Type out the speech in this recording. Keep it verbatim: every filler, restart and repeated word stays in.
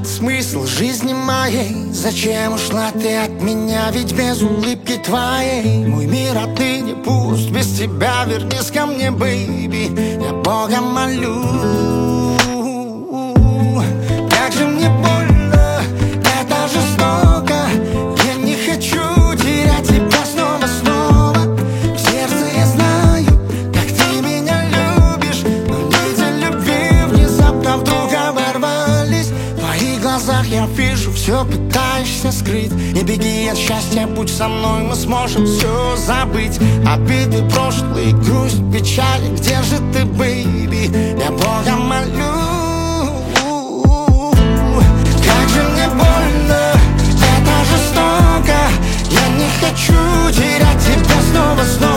виноват смысл жизни моей? Зачем ушла ты от меня, ведь без улыбки твоей мой мир отныне пуст. Без тебя вернись ко мне, бэйби, я Бога молю. Как же мне больно, это жестоко. Я не хочу терять тебя снова, снова. В сердце я знаю, как ты меня любишь, но нити любви внезапно вдруг оборвались. В твоих глазах я вижу, все пытаешься скрыть. Не беги от счастья, будь со мной, мы сможем все забыть. Обиды прошлые, грусть, печаль, где же ты, бэйби, я Бога молю. Как же мне больно, это жестоко. Я не хочу терять тебя снова, снова.